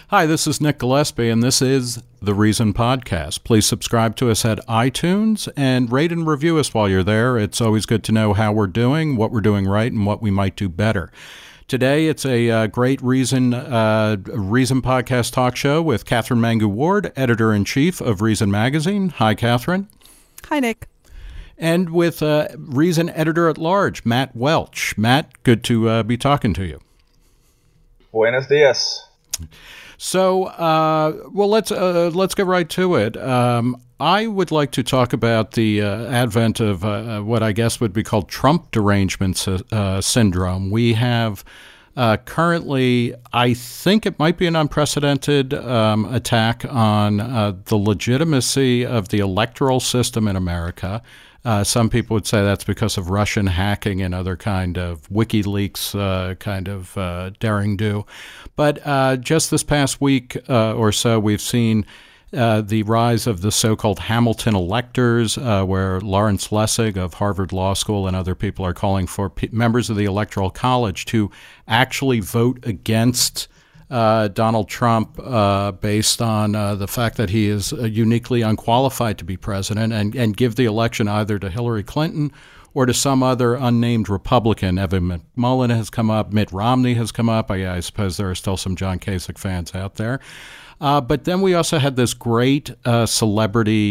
Hi, this is Nick Gillespie, and this is The Reason Podcast. Please subscribe to us at iTunes and rate and review us while you're there. It's always good to know how we're doing, what we're doing right, and what we might do better. Today, it's a great Reason Podcast talk show with Catherine Mangu-Ward, Editor-in-Chief of Reason Magazine. Hi, Catherine. Hi, Nick. And with Reason Editor-at-Large, Matt Welch. Matt, good to be talking to you. Buenos dias. So, let's get right to it. I would like to talk about the advent of what I guess would be called Trump derangement syndrome. We have currently, I think it might be an unprecedented attack on the legitimacy of the electoral system in America. Some people would say that's because of Russian hacking and other kind of WikiLeaks kind of daring do. But just this past week or so, we've seen the rise of the so-called Hamilton electors, where Lawrence Lessig of Harvard Law School and other people are calling for members of the Electoral College to actually vote against Donald Trump based on the fact that he is uniquely unqualified to be president and give the election either to Hillary Clinton or to some other unnamed Republican. Evan McMullin has come up. Mitt Romney has come up. I suppose there are still some John Kasich fans out there. But then we also had this great celebrity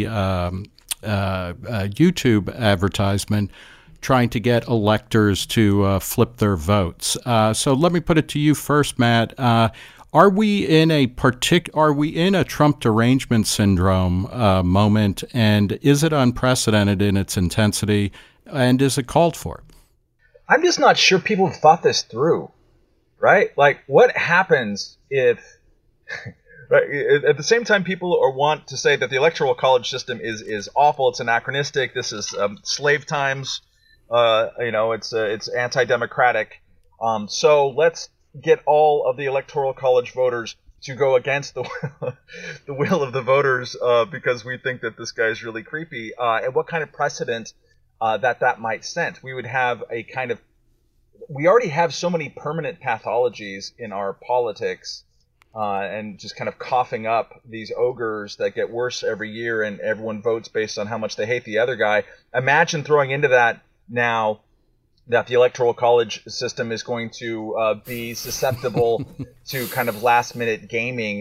YouTube advertisement trying to get electors to flip their votes. So let me put it to you first, Matt. Are we in a Trump derangement syndrome moment, and is it unprecedented in its intensity, and is it called for? I'm just not sure people have thought this through, right? Like, what happens if... Right. At the same time, people want to say that the electoral college system is awful. It's anachronistic. This is slave times. It's anti-democratic. So let's get all of the electoral college voters to go against the will of the voters because we think that this guy is really creepy. And what kind of precedent that might set? We would have we already have so many permanent pathologies in our politics. And just kind of coughing up these ogres that get worse every year, and everyone votes based on how much they hate the other guy. Imagine throwing into that now that the electoral college system is going to be susceptible to kind of last-minute gaming.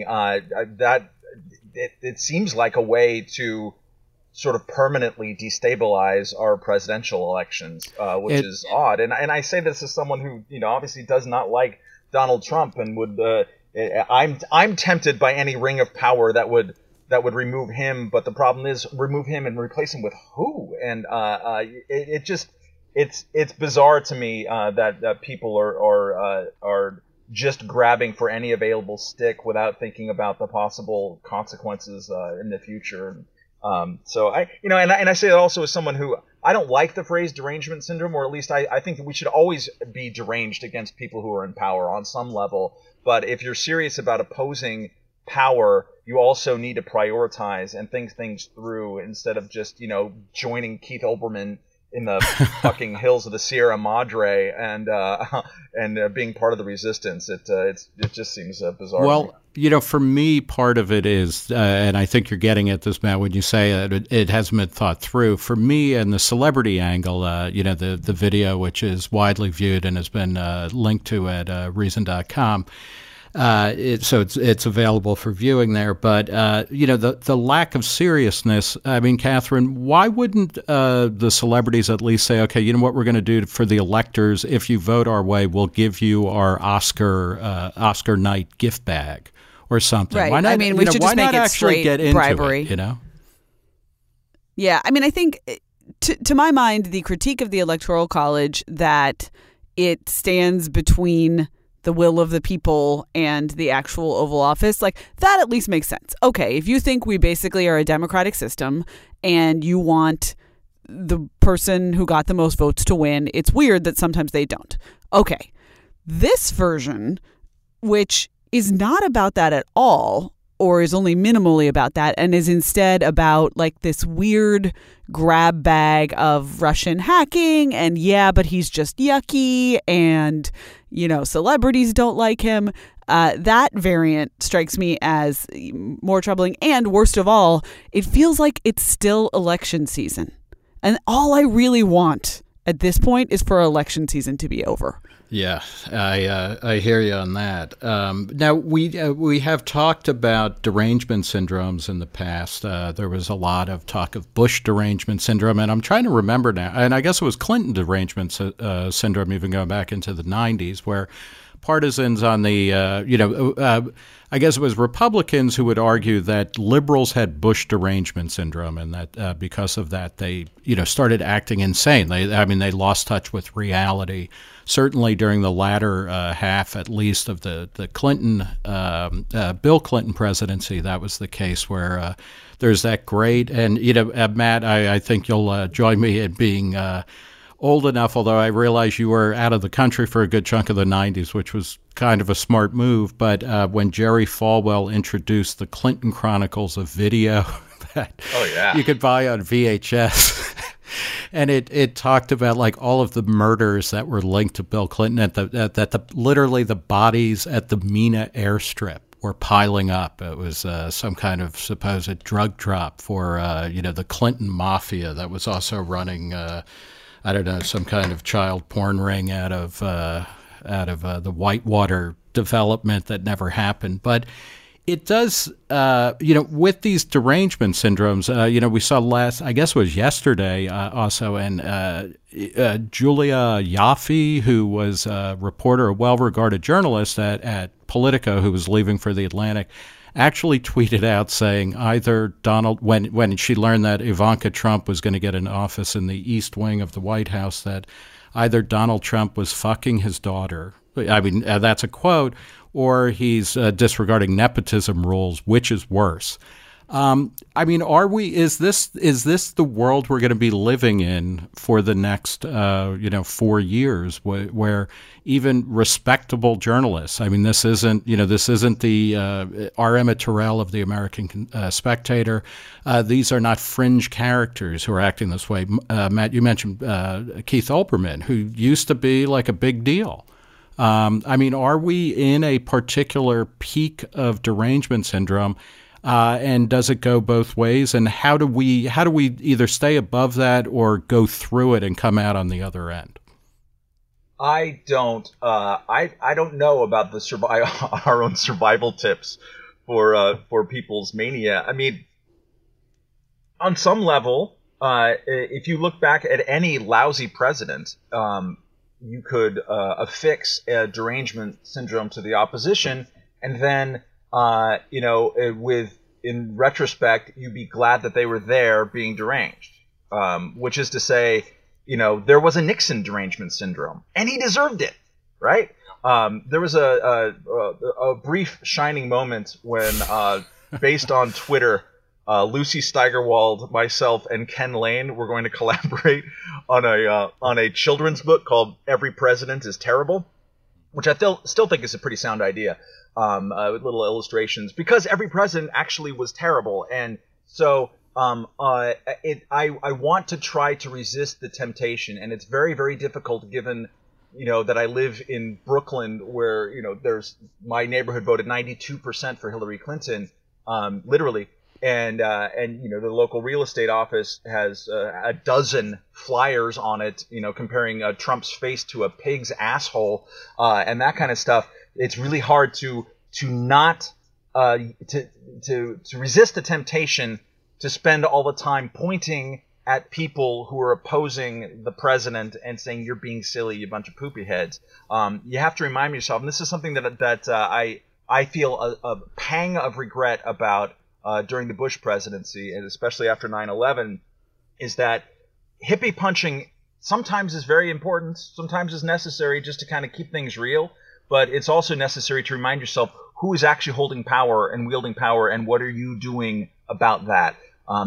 It seems like a way to sort of permanently destabilize our presidential elections, which is odd. And I say this as someone who obviously does not like Donald Trump and would. I'm tempted by any ring of power that would remove him, but the problem is remove him and replace him with who? And it's bizarre to me that people are just grabbing for any available stick without thinking about the possible consequences in the future. So I say that also as someone who I don't like the phrase derangement syndrome, or at least I think that we should always be deranged against people who are in power on some level. But if you're serious about opposing power, you also need to prioritize and think things through instead of just, joining Keith Olbermann in the fucking hills of the Sierra Madre and being part of the resistance. It just seems bizarre. Well, for me, part of it is, and I think you're getting at this, Matt, when you say that it hasn't been thought through. For me, and the celebrity angle, the video, which is widely viewed and has been linked to at Reason.com. So it's available for viewing there. But, the lack of seriousness, I mean, Catherine, why wouldn't the celebrities at least say, okay, you know what we're going to do for the electors? If you vote our way, we'll give you our Oscar night gift bag or something. Right. Why not, we should just make it straight get into bribery. It, Yeah. I mean, I think, to my mind, the critique of the Electoral College that it stands between the will of the people and the actual Oval Office, like that at least makes sense. Okay, if you think we basically are a democratic system and you want the person who got the most votes to win, it's weird that sometimes they don't. Okay, this version, which is not about that at all, or is only minimally about that, and is instead about like this weird grab bag of Russian hacking, and but he's just yucky, and celebrities don't like him. That variant strikes me as more troubling. And worst of all, it feels like it's still election season. And all I really want at this point is for election season to be over. Yeah, I hear you on that. Now, we have talked about derangement syndromes in the past. There was a lot of talk of Bush derangement syndrome, and I'm trying to remember now. And I guess it was Clinton derangement syndrome, even going back into the 90s, where partisans on the, I guess it was Republicans who would argue that liberals had Bush derangement syndrome, and that because of that, they, started acting insane. They lost touch with reality. Certainly during the latter half, at least, of the Clinton, Bill Clinton presidency, that was the case where there's that great, and, Matt, I think you'll join me in being old enough, although I realize you were out of the country for a good chunk of the 90s, which was kind of a smart move. But when Jerry Falwell introduced the Clinton Chronicles, of video that you could buy on VHS, and it talked about like all of the murders that were linked to Bill Clinton, literally the bodies at the Mina airstrip were piling up. It was some kind of supposed drug drop for the Clinton mafia that was also running some kind of child porn ring out of the Whitewater development that never happened. But it does, with these derangement syndromes, we saw I guess it was yesterday also, and Julia Yaffe, who was a reporter, a well-regarded journalist at Politico, who was leaving for The Atlantic, actually tweeted out saying either Donald, when she learned that Ivanka Trump was going to get an office in the East Wing of the White House, that either Donald Trump was fucking his daughter, that's a quote, or he's disregarding nepotism rules, which is worse. Is this the world we're going to be living in for the next 4 years, where even respectable journalists, this isn't the R. Emmett Terrell of the American Spectator. These are not fringe characters who are acting this way. Matt, you mentioned Keith Olbermann, who used to be like a big deal. Are we in a particular peak of derangement syndrome? And does it go both ways? And how do we either stay above that or go through it and come out on the other end? I don't know about our own survival tips for people's mania. On some level, if you look back at any lousy president, you could affix a derangement syndrome to the opposition, and then in retrospect, you'd be glad that they were there being deranged, which is to say, there was a Nixon derangement syndrome, and he deserved it, right? There was a brief shining moment when, based on Twitter, Lucy Steigerwald, myself, and Ken Lane were going to collaborate on a children's book called Every President is Terrible, which I still think is a pretty sound idea. With little illustrations, because every president actually was terrible, and so I want to try to resist the temptation, and it's very, very difficult given that I live in Brooklyn, where there's my neighborhood voted 92% for Hillary Clinton, literally, and the local real estate office has a dozen flyers on it, comparing Trump's face to a pig's asshole, and that kind of stuff. It's really hard to not to resist the temptation to spend all the time pointing at people who are opposing the president and saying you're being silly, you bunch of poopy heads. You have to remind yourself, and this is something that I feel a pang of regret about during the Bush presidency, and especially after 9/11, is that hippie punching sometimes is very important, sometimes is necessary just to kind of keep things real. But it's also necessary to remind yourself who is actually holding power and wielding power, and what are you doing about that.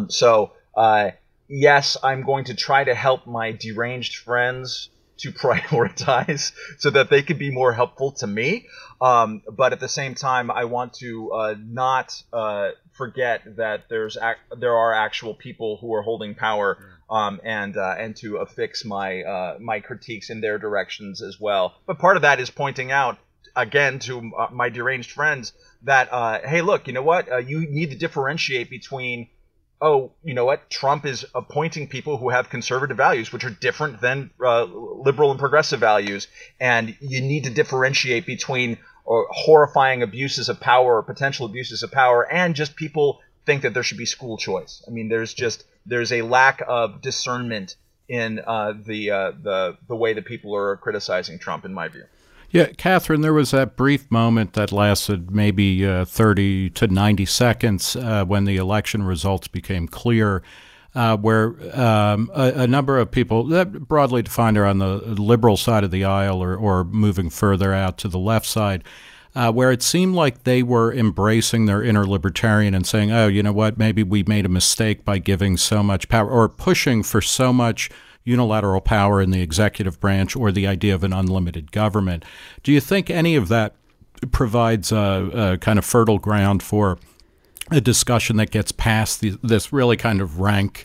Yes, I'm going to try to help my deranged friends to prioritize so that they can be more helpful to me. But at the same time, I want to not forget that there are actual people who are holding power, and to affix my critiques in their directions as well. But part of that is pointing out again, to my deranged friends that, hey, look, you know what? You need to differentiate between, oh, you know what? Trump is appointing people who have conservative values, which are different than liberal and progressive values. And you need to differentiate between horrifying abuses of power or potential abuses of power and just people think that there should be school choice. I mean, there's a lack of discernment in the way that people are criticizing Trump, in my view. Yeah, Catherine, there was that brief moment that lasted maybe 30 to 90 seconds when the election results became clear, where a number of people, that broadly defined, are on the liberal side of the aisle or moving further out to the left side, where it seemed like they were embracing their inner libertarian and saying, oh, you know what, maybe we made a mistake by giving so much power or pushing for so much unilateral power in the executive branch or the idea of an unlimited government. Do you think any of that provides a kind of fertile ground for a discussion that gets past this really kind of rank,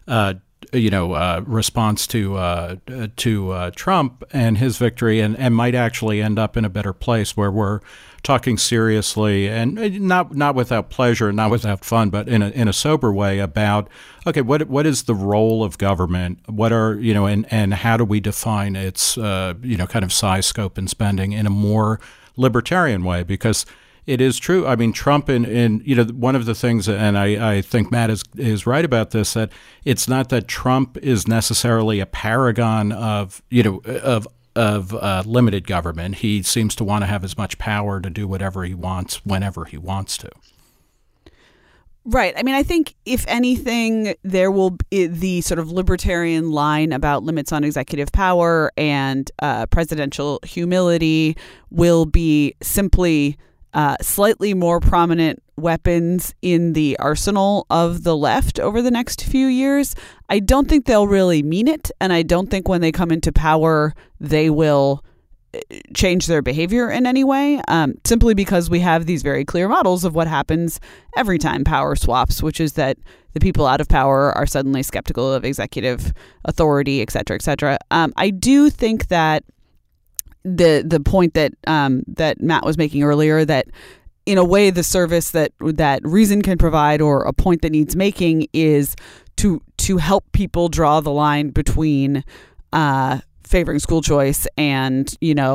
response to Trump and his victory, and might actually end up in a better place where we're talking seriously and not without pleasure, not without fun, but in a sober way about, okay, what is the role of government? What are, and how do we define its, kind of size, scope, and spending in a more libertarian way? Because it is true. I mean, Trump in one of the things, and I think Matt is right about this, that it's not that Trump is necessarily a paragon of limited government. He seems to want to have as much power to do whatever he wants whenever he wants to. Right. I mean, I think if anything, there will be the sort of libertarian line about limits on executive power and presidential humility will be simply slightly more prominent weapons in the arsenal of the left over the next few years. I don't think they'll really mean it, and I don't think when they come into power they will change their behavior in any way, simply because we have these very clear models of what happens every time power swaps, which is that the people out of power are suddenly skeptical of executive authority, et cetera, et cetera. I do think that the point that Matt was making earlier, that in a way the service that Reason can provide, or a point that needs making, is to help people draw the line between favoring school choice and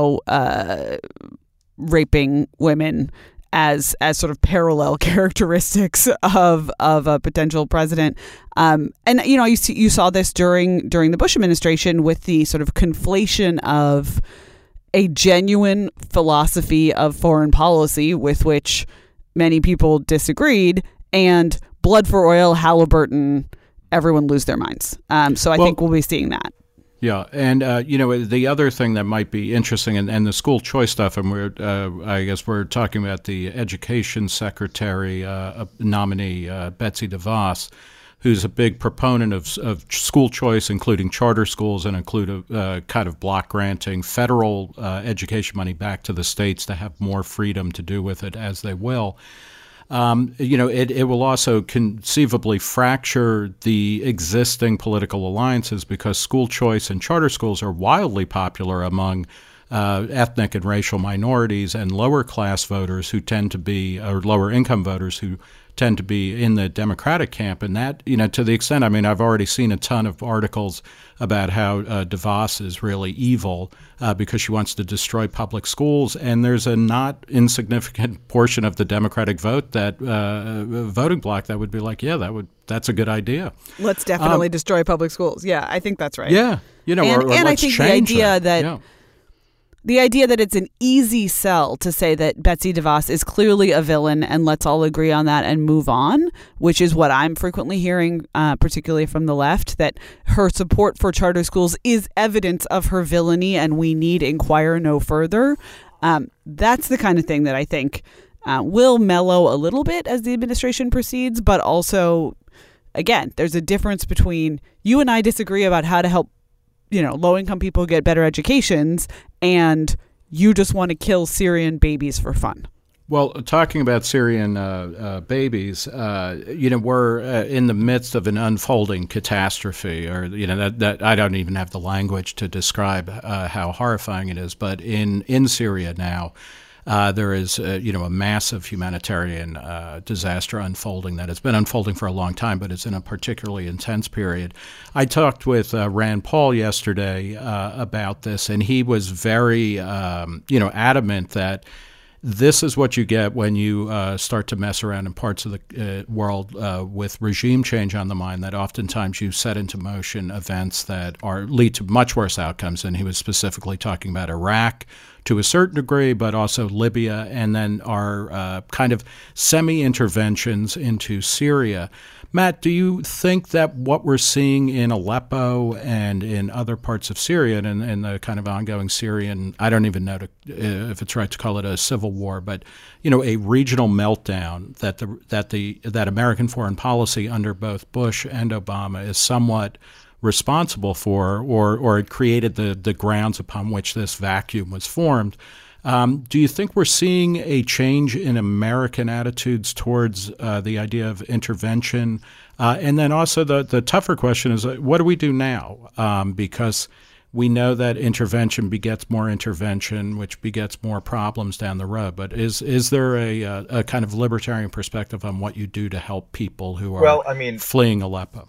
raping women as sort of parallel characteristics of a potential president. And you saw this during the Bush administration with the sort of conflation of a genuine philosophy of foreign policy with which many people disagreed, and blood for oil, Halliburton, everyone lose their minds. So I think we'll be seeing that. Yeah, and the other thing that might be interesting, and the school choice stuff, and I guess we're talking about the education secretary nominee, Betsy DeVos, who's a big proponent of school choice, including charter schools, and include a kind of block granting federal education money back to the states to have more freedom to do with it as they will. It will also conceivably fracture the existing political alliances, because school choice and charter schools are wildly popular among ethnic and racial minorities and lower class voters who tend to be, or lower income voters who tend to be in the Democratic camp. And that, to the extent, I mean, I've already seen a ton of articles about how DeVos is really evil because she wants to destroy public schools. And there's a not insignificant portion of the Democratic vote, that voting bloc, that would be like, yeah, that's a good idea. Let's definitely destroy public schools. Yeah, I think that's right. Yeah. And I think the idea that it's an easy sell to say that Betsy DeVos is clearly a villain and let's all agree on that and move on, which is what I'm frequently hearing, particularly from the left, that her support for charter schools is evidence of her villainy and we need inquire no further. That's the kind of thing that I think will mellow a little bit as the administration proceeds, but also, again, there's a difference between you and I disagree about how to help low-income people get better educations, and you just want to kill Syrian babies for fun. Well, talking about Syrian babies, we're in the midst of an unfolding catastrophe, or that I don't even have the language to describe how horrifying it is. But in Syria now, there is a massive humanitarian disaster unfolding that has been unfolding for a long time, but it's in a particularly intense period. I talked with Rand Paul yesterday about this, and he was very adamant that this is what you get when you start to mess around in parts of the world with regime change on the mind, that oftentimes you set into motion events that lead to much worse outcomes. And he was specifically talking about Iraq to a certain degree, but also Libya, and then our kind of semi-interventions into Syria. Matt, do you think that what we're seeing in Aleppo and in other parts of Syria and the kind of ongoing Syrian, I don't even know if it's right to call it a civil war, but a regional meltdown that American foreign policy under both Bush and Obama is somewhat responsible for, or it created the grounds upon which this vacuum was formed? Do you think we're seeing a change in American attitudes towards the idea of intervention? And then also the tougher question is, what do we do now? Because we know that intervention begets more intervention, which begets more problems down the road. But is there a kind of libertarian perspective on what you do to help people who are fleeing Aleppo?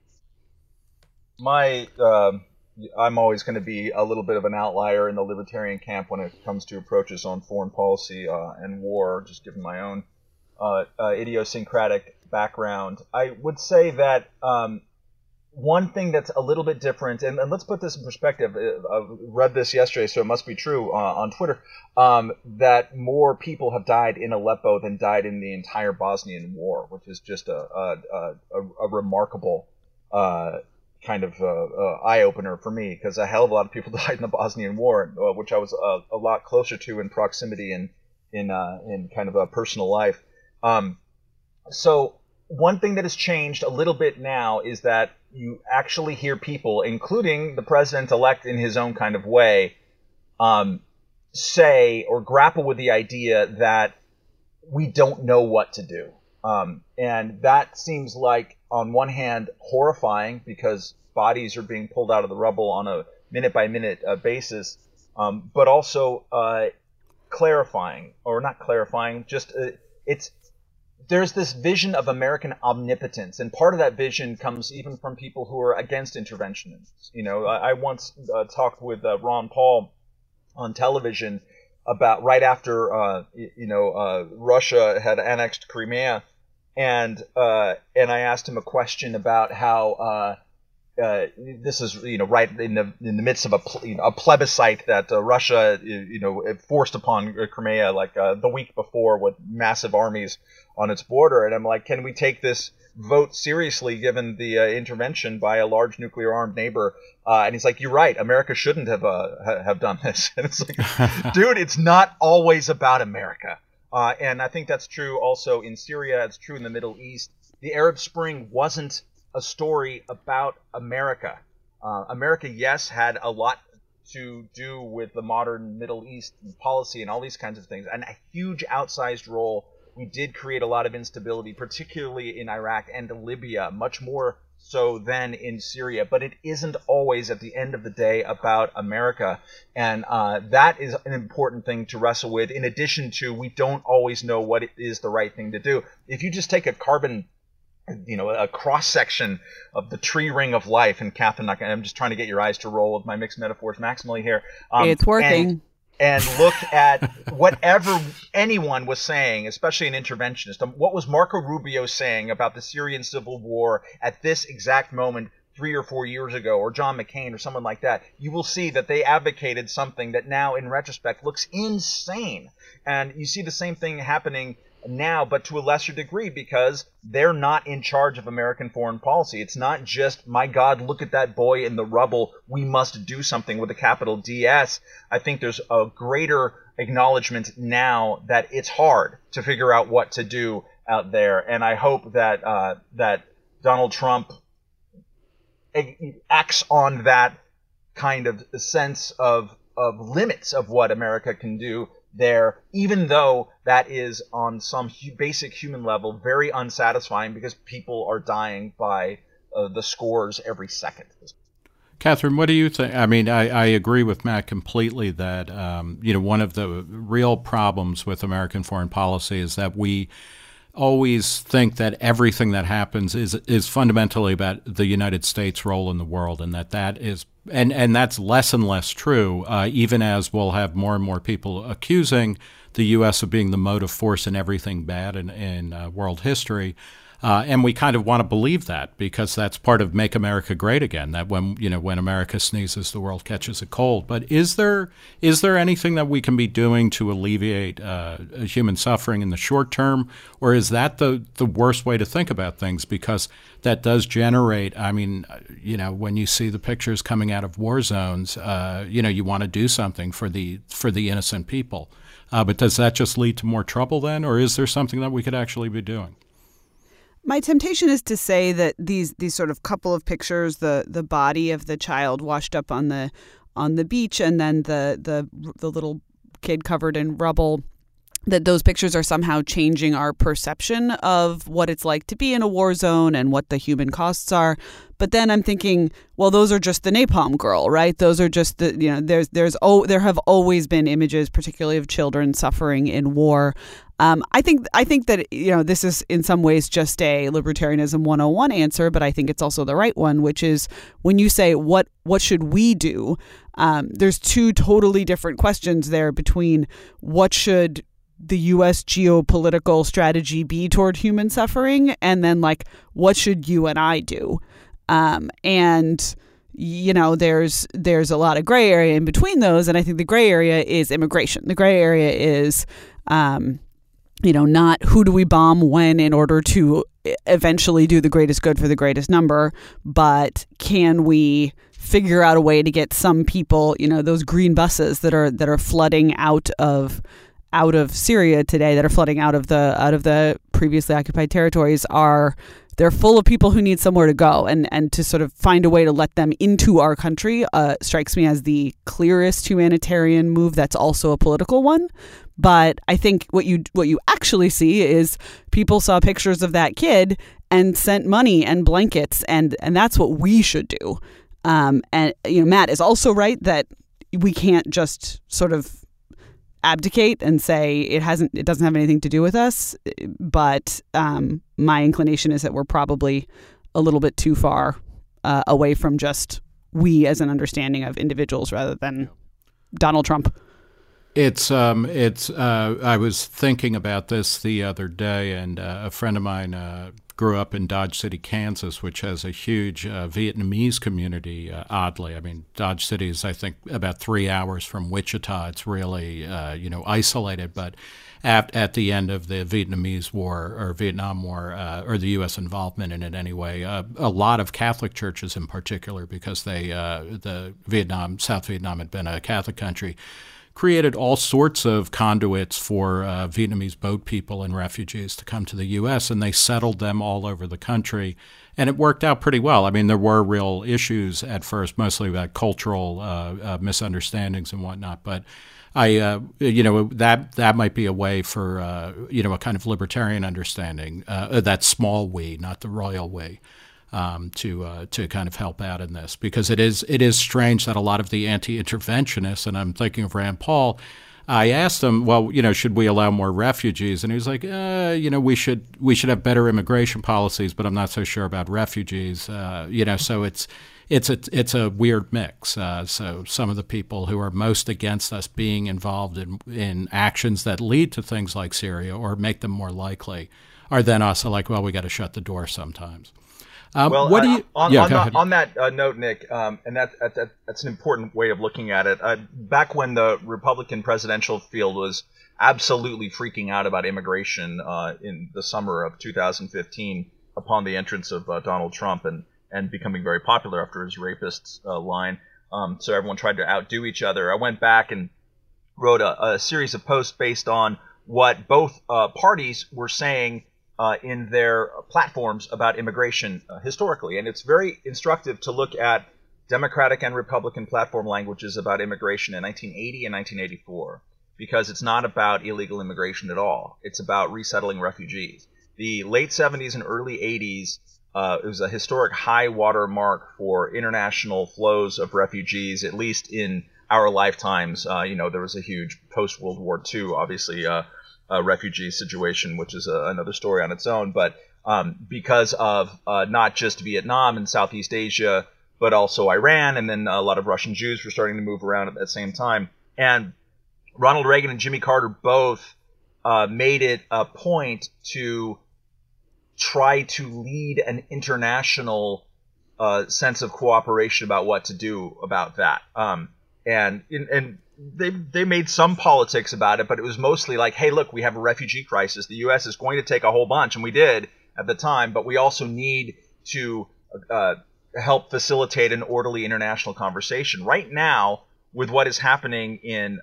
I'm always going to be a little bit of an outlier in the libertarian camp when it comes to approaches on foreign policy and war, just given my own idiosyncratic background. I would say that one thing that's a little bit different, and let's put this in perspective. I read this yesterday, so it must be true on Twitter, that more people have died in Aleppo than died in the entire Bosnian War, which is just a remarkable kind of eye-opener for me, because a hell of a lot of people died in the Bosnian War, which I was a lot closer to in proximity and in kind of a personal life. So one thing that has changed a little bit now is that you actually hear people, including the president-elect in his own kind of way, say or grapple with the idea that we don't know what to do. And that seems like, on one hand, horrifying, because bodies are being pulled out of the rubble on a minute-by-minute basis, but also clarifying, or not clarifying, just there's this vision of American omnipotence, and part of that vision comes even from people who are against interventionists. I once talked with Ron Paul on television about right after Russia had annexed Crimea, and I asked him a question about how this is right in the midst of a plebiscite that Russia forced upon Crimea like the week before, with massive armies on its border, and I'm like, can we take this vote seriously given the intervention by a large nuclear armed neighbor? And he's like, you're right, America shouldn't have done this. And it's like, dude, it's not always about America. And I think that's true also in Syria. It's true in the Middle East. The Arab Spring wasn't a story about America. America, yes, had a lot to do with the modern Middle East policy and all these kinds of things, and a huge outsized role. We did create a lot of instability, particularly in Iraq and Libya, much more so than in Syria. But it isn't always, at the end of the day, about America. And that is an important thing to wrestle with, in addition to we don't always know what it is the right thing to do. If you just take a cross-section of the tree ring of life, and Catherine, I'm just trying to get your eyes to roll with my mixed metaphors maximally here. It's working. And look at whatever anyone was saying, especially an interventionist. What was Marco Rubio saying about the Syrian civil war at this exact moment 3 or 4 years ago, or John McCain or someone like that? You will see that they advocated something that now, in retrospect, looks insane. And you see the same thing happening now, but to a lesser degree, because they're not in charge of American foreign policy. It's not just, my God, look at that boy in the rubble, we must do something with a capital DS. I think there's a greater acknowledgement now that it's hard to figure out what to do out there, and I hope that that Donald Trump acts on that kind of sense of limits of what America can do, there, even though that is on some basic human level very unsatisfying because people are dying by the scores every second. Catherine, what do you think? I mean, I agree with Matt completely that, one of the real problems with American foreign policy is that we always think that everything that happens is fundamentally about the United States' role in the world, and that is and that's less and less true, even as we'll have more and more people accusing the U.S. of being the motive force in everything bad in world history. And we kind of want to believe that because that's part of Make America Great Again, that when America sneezes, the world catches a cold. But is there anything that we can be doing to alleviate human suffering in the short term, or is that the worst way to think about things? Because that does generate, when you see the pictures coming out of war zones, you want to do something for the innocent people. But does that just lead to more trouble then, or is there something that we could actually be doing? My temptation is to say that these sort of couple of pictures, the body of the child washed up on the beach, and then the little kid covered in rubble, that those pictures are somehow changing our perception of what it's like to be in a war zone and what the human costs are. But then I'm thinking, well, those are just the napalm girl, right? Those are just there have always been images, particularly of children suffering in war. I think that this is in some ways just a libertarianism 101 answer, but I think it's also the right one, which is when you say what should we do, there's two totally different questions there between what should the U.S. geopolitical strategy be toward human suffering, and then what should you and I do? And there's a lot of gray area in between those, and I think the gray area is immigration. The gray area is not who do we bomb when in order to eventually do the greatest good for the greatest number, but can we figure out a way to get some people, those green buses that are flooding out of Syria today, that are flooding out of the previously occupied territories, they're full of people who need somewhere to go, and to sort of find a way to let them into our country strikes me as the clearest humanitarian move that's also a political one. But I think what you actually see is people saw pictures of that kid and sent money and blankets, and that's what we should do. And Matt is also right that we can't just sort of abdicate and say it doesn't have anything to do with us. But my inclination is that we're probably a little bit too far away from just we as an understanding of individuals rather than Donald Trump. I was thinking about this the other day, and a friend of mine grew up in Dodge City, Kansas, which has a huge Vietnamese community, oddly. I mean, Dodge City is, I think, about 3 hours from Wichita. It's really, isolated. But at the end of the Vietnamese War, or Vietnam War, or the U.S. involvement in it anyway, a lot of Catholic churches in particular, because South Vietnam had been a Catholic country, created all sorts of conduits for Vietnamese boat people and refugees to come to the U.S., and they settled them all over the country. And it worked out pretty well. I memean, there were real issues at first, mostly about cultural misunderstandings and whatnot. But that might be a way for, a kind of libertarian understanding, that small we, not the royal we. To kind of help out in this, because it is strange that a lot of the anti-interventionists, and I'm thinking of Rand Paul, I asked him, well, should we allow more refugees? And he was like, we should have better immigration policies, but I'm not so sure about refugees. So it's a weird mix. So some of the people who are most against us being involved in actions that lead to things like Syria or make them more likely are then also like, well, we got to shut the door sometimes. On that note, Nick, and that's an important way of looking at it. Back when the Republican presidential field was absolutely freaking out about immigration in the summer of 2015, upon the entrance of Donald Trump and becoming very popular after his rapist line, so everyone tried to outdo each other. I went back and wrote a series of posts based on what both parties were saying in their platforms about immigration historically. And it's very instructive to look at Democratic and Republican platform languages about immigration in 1980 and 1984. because it's not about illegal immigration at all. It's about resettling refugees. The late 70s and early 80s, it was a historic high water mark for international flows of refugees, at least in our lifetimes. There was a huge post-World War II, obviously, refugee situation, which is another story on its own. But because of not just Vietnam and Southeast Asia, but also Iran, and then a lot of Russian Jews were starting to move around at that same time. And Ronald Reagan and Jimmy Carter both made it a point to try to lead an international sense of cooperation about what to do about that. And they made some politics about it, but it was mostly like, hey, look, we have a refugee crisis. The U.S. is going to take a whole bunch, and we did at the time, but we also need to help facilitate an orderly international conversation. Right now, with what is happening in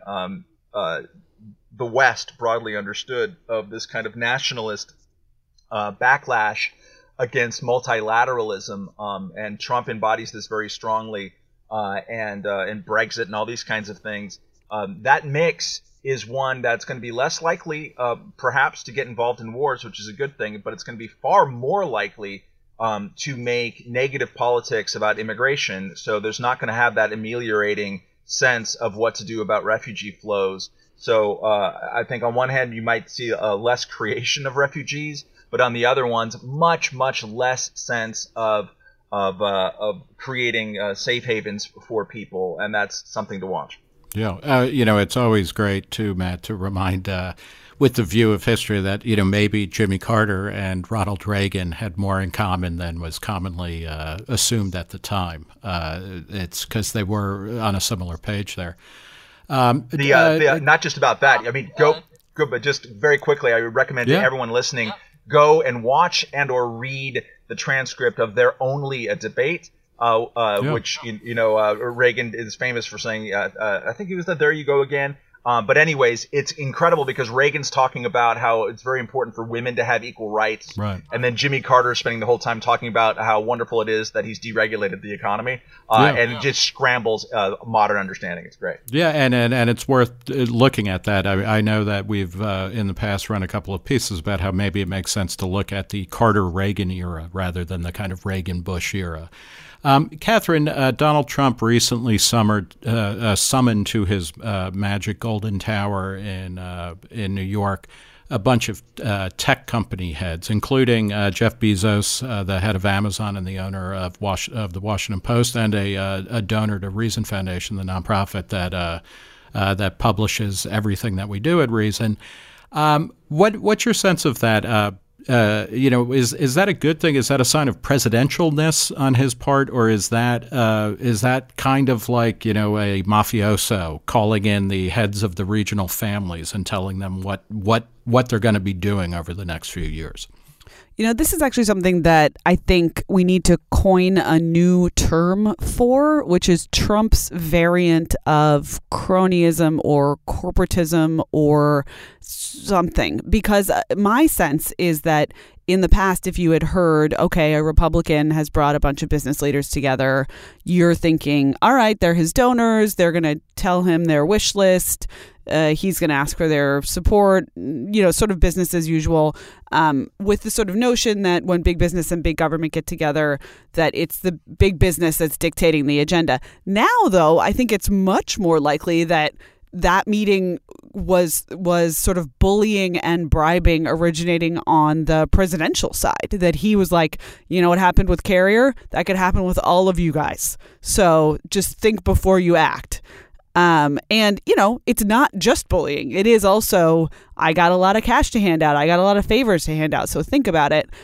the West, broadly understood, of this kind of nationalist backlash against multilateralism, and Trump embodies this very strongly, and Brexit and all these kinds of things. That mix is one that's going to be less likely, perhaps, to get involved in wars, which is a good thing, but it's going to be far more likely to make negative politics about immigration. So there's not going to have that ameliorating sense of what to do about refugee flows. So I think on one hand, you might see a less creation of refugees, but on the other ones, much, much less sense of creating safe havens for people, and that's something to watch. Yeah, it's always great too, Matt, to remind, with the view of history, that maybe Jimmy Carter and Ronald Reagan had more in common than was commonly assumed at the time. It's because they were on a similar page there. Not just about that. I mean, go, but just very quickly, I would recommend to everyone listening, go and watch and or read the transcript of They're Only a Debate, which, Reagan is famous for saying, I think he was there you go again. But anyways, it's incredible because Reagan's talking about how it's very important for women to have equal rights. Right. And then Jimmy Carter spending the whole time talking about how wonderful it is that he's deregulated the economy. And it just scrambles modern understanding. It's great. Yeah, and it's worth looking at that. I know that we've in the past run a couple of pieces about how maybe it makes sense to look at the Carter-Reagan era rather than the kind of Reagan-Bush era. Catherine, Donald Trump recently summoned to his magic golden tower in New York a bunch of tech company heads, including Jeff Bezos, the head of Amazon and the owner of the Washington Post, and a donor to Reason Foundation, the nonprofit that publishes everything that we do at Reason. What's your sense of that? Is that a good thing? Is that a sign of presidentialness on his part, or is that kind of like a mafioso calling in the heads of the regional families and telling them what they're going to be doing over the next few years? This is actually something that I think we need to coin a new term for, which is Trump's variant of cronyism or corporatism or something. Because my sense is that in the past, if you had heard, okay, a Republican has brought a bunch of business leaders together, you're thinking, all right, they're his donors. They're going to tell him their wish list. He's going to ask for their support, sort of business as usual, with the sort of notion that when big business and big government get together, that it's the big business that's dictating the agenda. Now, though, I think it's much more likely that meeting was sort of bullying and bribing originating on the presidential side, that he was like, what happened with Carrier? That could happen with all of you guys. So just think before you act. And, it's not just bullying. It is also, I got a lot of cash to hand out. I got a lot of favors to hand out. So think about it.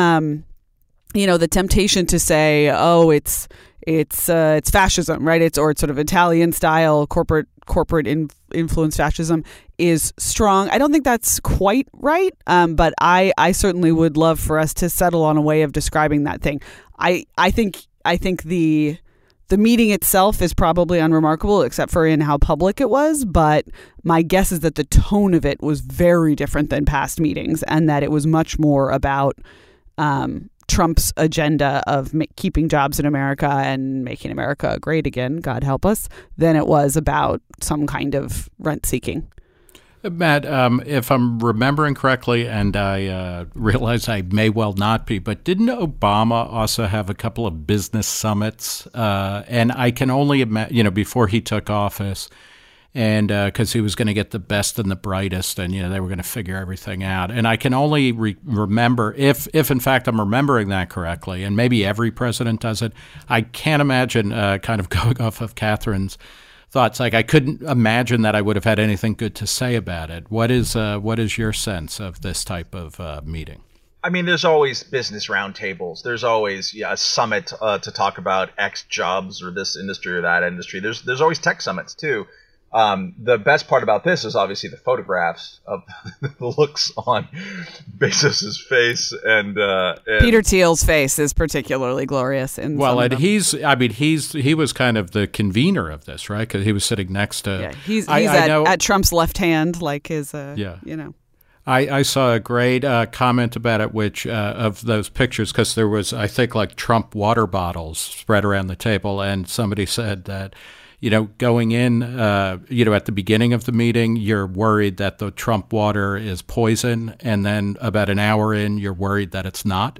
The temptation to say, oh, it's fascism, right? It's sort of Italian style corporate influence fascism is strong. I don't think that's quite right. But I certainly would love for us to settle on a way of describing that thing. I think the meeting itself is probably unremarkable, except for in how public it was. But my guess is that the tone of it was very different than past meetings, and that it was much more about Trump's agenda of keeping jobs in America and making America great again, God help us, than it was about some kind of rent seeking. Matt, if I'm remembering correctly, and I realize I may well not be, but didn't Obama also have a couple of business summits? And I can only imagine, before he took office, and because he was going to get the best and the brightest, and they were going to figure everything out. And I can only remember, if in fact I'm remembering that correctly, and maybe every president does it, I can't imagine kind of going off of Catherine's thoughts. Like, I couldn't imagine that I would have had anything good to say about it. What is your sense of this type of meeting? I mean, there's always business roundtables. There's always a summit to talk about X jobs or this industry or that industry. There's always tech summits too. The best part about this is obviously the photographs of the looks on Bezos's face and Peter Thiel's face is particularly glorious. And he was kind of the convener of this, right? Because he was sitting next to. He's at Trump's left hand, like his. I saw a great comment about it, which of those pictures, because there was, I think, like Trump water bottles spread around the table, and somebody said that. Going in, at the beginning of the meeting, you're worried that the Trump water is poison, and then about an hour in, you're worried that it's not.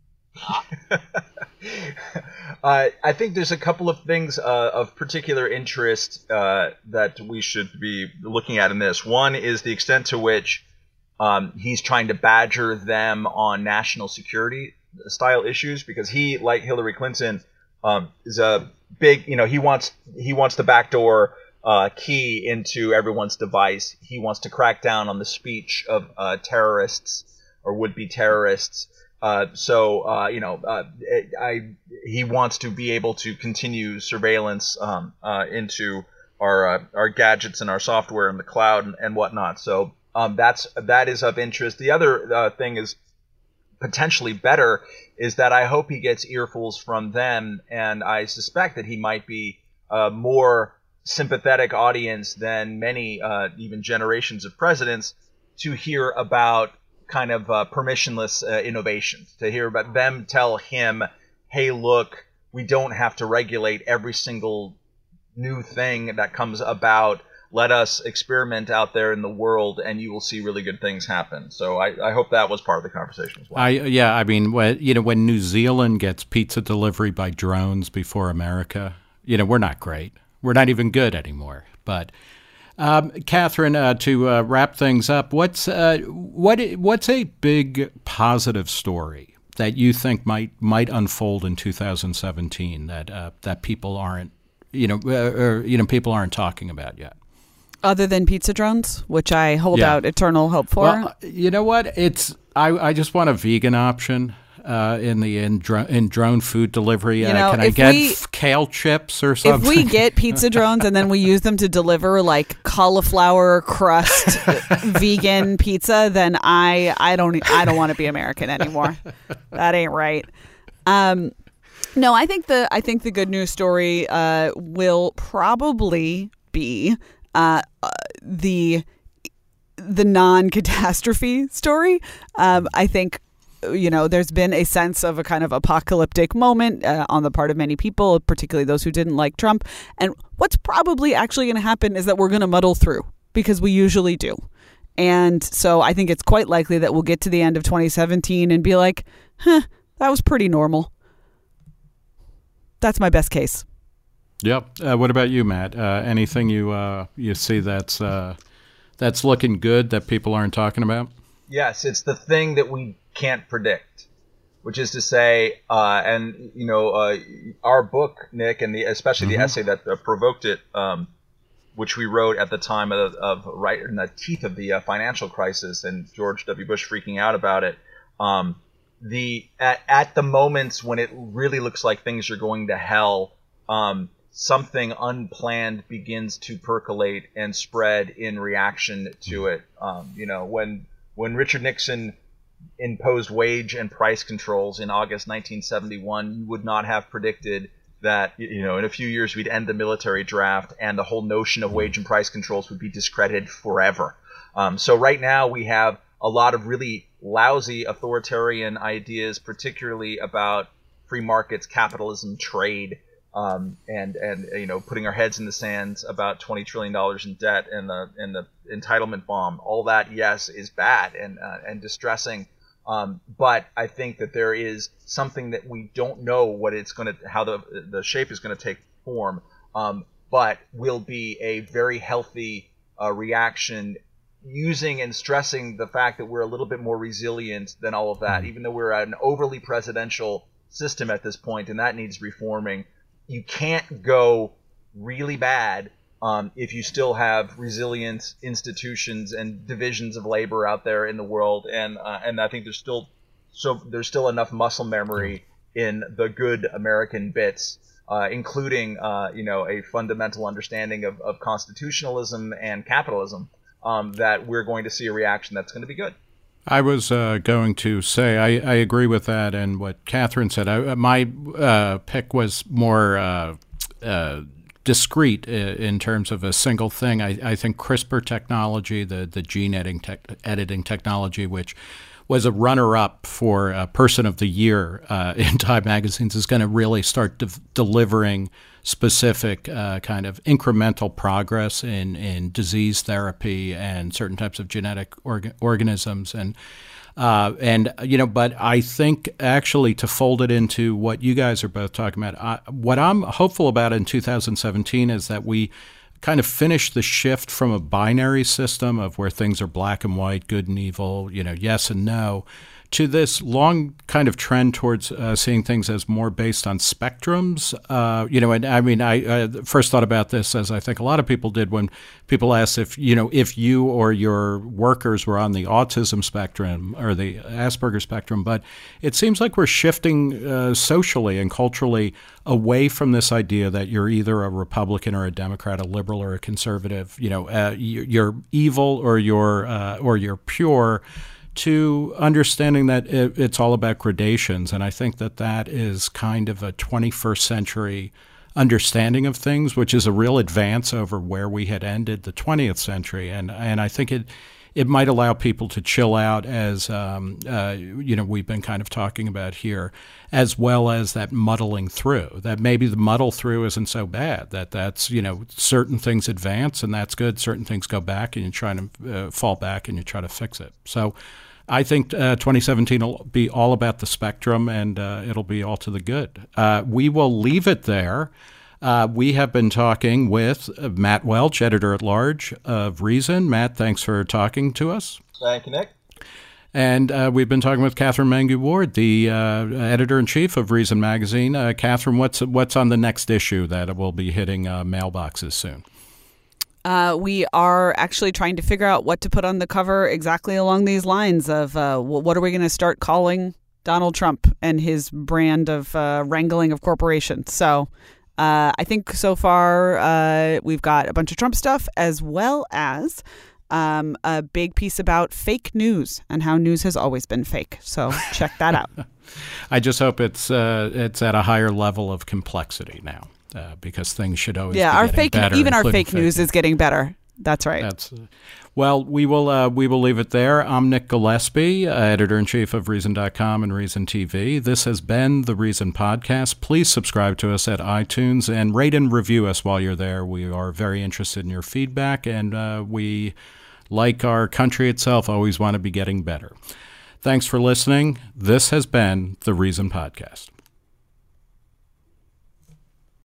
I think there's a couple of things of particular interest that we should be looking at in this. One is the extent to which he's trying to badger them on national security style issues, because he, like Hillary Clinton, is a big, he wants the backdoor key into everyone's device. He wants to crack down on the speech of terrorists or would-be terrorists. He wants to be able to continue surveillance into our gadgets and our software in the cloud and whatnot. So that is of interest. The other thing is potentially better is that I hope he gets earfuls from them, and I suspect that he might be a more sympathetic audience than many even generations of presidents, to hear about kind of permissionless innovations, to hear about them tell him, hey, look, we don't have to regulate every single new thing that comes about. Let us experiment out there in the world, and you will see really good things happen. So I hope that was part of the conversation as well. I mean, when New Zealand gets pizza delivery by drones before America, we're not great. We're not even good anymore. But Catherine, to wrap things up, what's a big positive story that you think might unfold in 2017 that people aren't people aren't talking about yet? Other than pizza drones, which I hold out eternal hope for. Well, you know what? I just want a vegan option in drone food delivery. Can I get kale chips or something? If we get pizza drones and then we use them to deliver like cauliflower crust vegan pizza, then I don't want to be American anymore. That ain't right. No, I think the good news story will probably be the non-catastrophe story. I think there's been a sense of a kind of apocalyptic moment on the part of many people, particularly those who didn't like Trump. And what's probably actually going to happen is that we're going to muddle through, because we usually do. And so I think it's quite likely that we'll get to the end of 2017 and be like, that was pretty normal. That's my best case. Yep. What about you, Matt? Anything you see that's looking good that people aren't talking about? Yes, it's the thing that we can't predict, which is to say, our book, Nick, and especially the essay that provoked it, which we wrote at the time of right in the teeth of the financial crisis and George W. Bush freaking out about it. At the moments when it really looks like things are going to hell, something unplanned begins to percolate and spread in reaction to it. When Richard Nixon imposed wage and price controls in August 1971, you would not have predicted that in a few years we'd end the military draft and the whole notion of wage and price controls would be discredited forever. So right now we have a lot of really lousy authoritarian ideas, particularly about free markets, capitalism, trade, and putting our heads in the sands about $20 trillion in debt and the entitlement bomb. All that, yes, is bad and distressing. But I think that there is something that we don't know what it's going to, how the shape is going to take form, but will be a very healthy reaction, using and stressing the fact that we're a little bit more resilient than all of that, even though we're an overly presidential system at this point, and that needs reforming. You can't go really bad if you still have resilient institutions and divisions of labor out there in the world, and I think there's still enough muscle memory in the good American bits, including a fundamental understanding of constitutionalism and capitalism, that we're going to see a reaction that's going to be good. I was going to say I agree with that, and what Catherine said. My pick was more discrete in terms of a single thing. I think CRISPR technology, the gene editing technology, which was a runner-up for Person of the Year in Time magazines, is going to really start delivering specific kind of incremental progress in disease therapy and certain types of genetic organisms. But I think actually to fold it into what you guys are both talking about, what I'm hopeful about in 2017 is that we kind of finish the shift from a binary system of where things are black and white, good and evil, yes and no, to this long kind of trend towards seeing things as more based on spectrums. And I mean, I first thought about this, as I think a lot of people did, when people asked if you or your workers were on the autism spectrum or the Asperger spectrum. But it seems like we're shifting socially and culturally away from this idea that you're either a Republican or a Democrat, a liberal or a conservative. You're evil or you're pure, to understanding that it's all about gradations. And I think that is kind of a 21st century understanding of things, which is a real advance over where we had ended the 20th century. And I think it might allow people to chill out, as we've been kind of talking about here, as well as that muddling through, that maybe the muddle through isn't so bad, that's certain things advance and that's good, certain things go back and you try to fall back and you try to fix it. So I think 2017 will be all about the spectrum, and it'll be all to the good. We will leave it there. We have been talking with Matt Welch, editor-at-large of Reason. Matt, thanks for talking to us. Thank you, Nick. And we've been talking with Catherine Mangu-Ward, the editor-in-chief of Reason Magazine. Catherine, what's on the next issue that will be hitting mailboxes soon? We are actually trying to figure out what to put on the cover exactly along these lines of what are we going to start calling Donald Trump and his brand of wrangling of corporations. So I think so far we've got a bunch of Trump stuff, as well as a big piece about fake news and how news has always been fake. So check that out. I just hope it's at a higher level of complexity now. Because things should always be getting better. Even our fake news is getting better. That's right. Well, we will leave it there. I'm Nick Gillespie, editor-in-chief of Reason.com and Reason TV. This has been the Reason Podcast. Please subscribe to us at iTunes and rate and review us while you're there. We are very interested in your feedback, and we, like our country itself, always want to be getting better. Thanks for listening. This has been the Reason Podcast.